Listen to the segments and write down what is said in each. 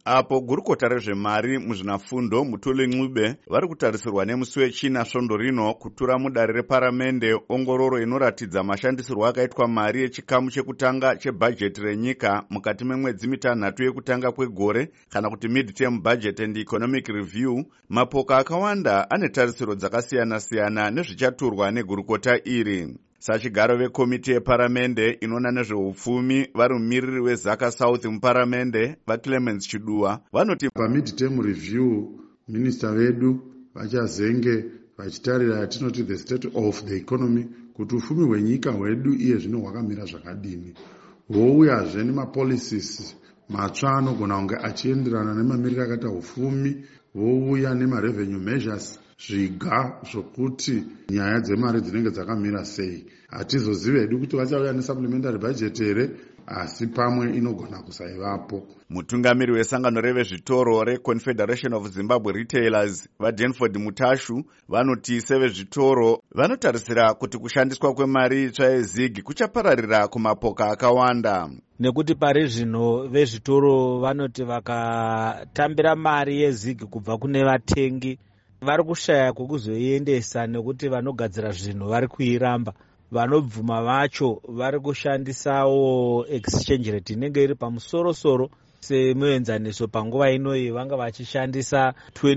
apo gurukota rezvemari muzvinafundo Mutuli Ncube vari kutarisirwa nemusi wechina svondo rino kutura mudare reparamende ongororo inoratidza mashandisirwo akaitwa mari yechikamu chekutanga chebhajeti renyika mukati memwedzi mitanhatu yekutanga kwegore kana kuti mid-term budget and economic review. Mapoka akawanda ane tarisiro dzakasiyana-siyana nezvichaturwa negurukota iri. Sachigaro vekomiti yeparamende inoona nezveupfumi vari mumiriri weZaka South muparamende vaClemens Chiduwa vanoti pamid-term review minista vedu vachazenge vachitarira yatinoti the state of the economy kuti ufumi hwenyika hwedu iye zvino hwakamira zvakadini, vouyazve nemapolicies matsva anogona kunge achienderana nemamiriro akaita ufumi, vouya nemarevenue measures zviga zvokuti nyaya dzemari dzinenge dzakamira sei. Hatizozive hedu kuti vachauya nesupplementary budget here, asi pamwe inogona kusaivapo. Mutungamiri wesangano revezvitoro reConfederation of Zimbabwe Retailers vaDenford Mutashu vanoti sevezvitoro vanotarisira kuti kushandiswa kwemari itsva yezigi kuchapararira kumapoka akawanda. Nekuti pari zvino vezvitoro vanoti vakatambira mari yezigi kubva kune vatengi vari kushaya kwekuzoiendesa nekuti vanogadzira zvinhu vari kuiramba. Vanobvuma vacho vari kushandisawo exchange rate inenge iri pamusoro-soro semuenzaniso panguva inoyi vanga vachishandisa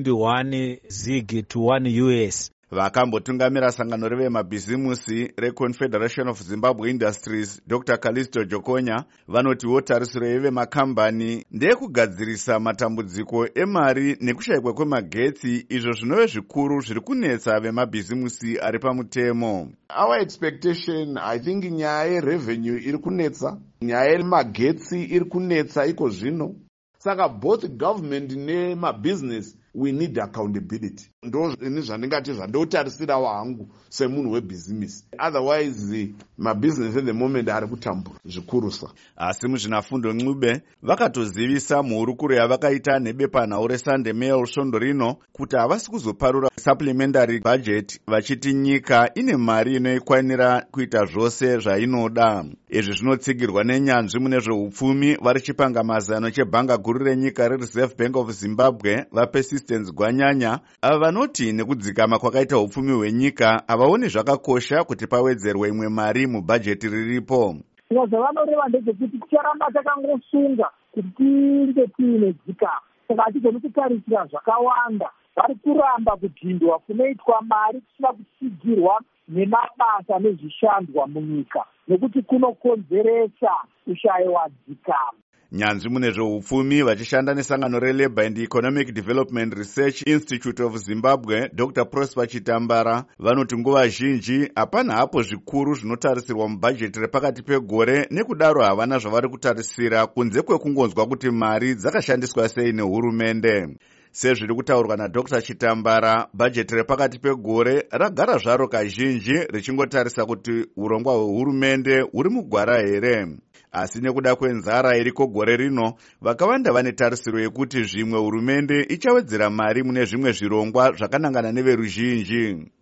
21 zig to 1 US. Vakambotungamira sangano revemabhizimusi reConfederation of Zimbabwe Industries Dr. Callisto Jokonya vanotiwo tarisiro yevemakambani ndeyekugadzirisa matambudziko emari nekushayikwa kwemagetsi, izvo zvinove zvikuru zviri kunetsa vemabhizimusi ari pamutemo. Our expectation, I think, nyaya yerevenue iri kunetsa, nyaya yemagetsi iri kunetsa iko zvino. Saka both government nemabusiness we need accountability. Ndo zvandingati zvandotarisirawo hangu semunhu webhizinesi. Otherwise mabusiness at the moment ari kutambura zvikurusa. Asi muzvinafundo Ncube vakatozivisa muhurukuro yavakaita nebepanhau reSunday Mail svondo rino kuti havasi kuzoparura supplementary budget vachiti nyika ine mari inoikwanira kuita zvose zvainoda. Izvi zvinotsigirwa nenyanzvi mune zveupfumi vari chipangamazano chebhanga guru renyika reReserve Bank of Zimbabwe vaPersistence Gwanyanya ava vanoti nekudzikama kwakaita upfumi hwenyika havaoni zvakakosha kuti pawedzerwe imwe mari mubhajeti riripo. Zvanoreva ndezvekuti ticharamba takangosunga kuti tinge tiine dzikama, saka hatigoni kutarisira zvakawanda. Vari kuramba kudhindwa kunoitwa mari kusina kutsigirwa nemabasa nezvishandwa munyika, nekuti kunokonzeresa kushayiwa dzikama. Nyanzvi mune zveupfumi vachishanda nesangano reLabour and Economic Development Research Institute of Zimbabwe Dr. Prosper Chitambara vanoti nguva zhinji hapana hapo zvikuru zvinotarisirwa mubhajeti repakati pegore, nekudaro havana zvavari kutarisira kunze kwekungonzwa kuti mari dzakashandiswa sei nehurumende. Sezviri kutaurwa naDr. Chitambara, bhajeti repakati pegore ragara zvaro kazhinji richingotarisa kuti urongwa hwehurumende huri mugwara here. Asi nekuda kwenzara iriko gore rino, vakawanda vane tarisiro yekuti zvimwe hurumende ichawedzera mari mune zvimwe zvirongwa zvakanangana neveruzhinji.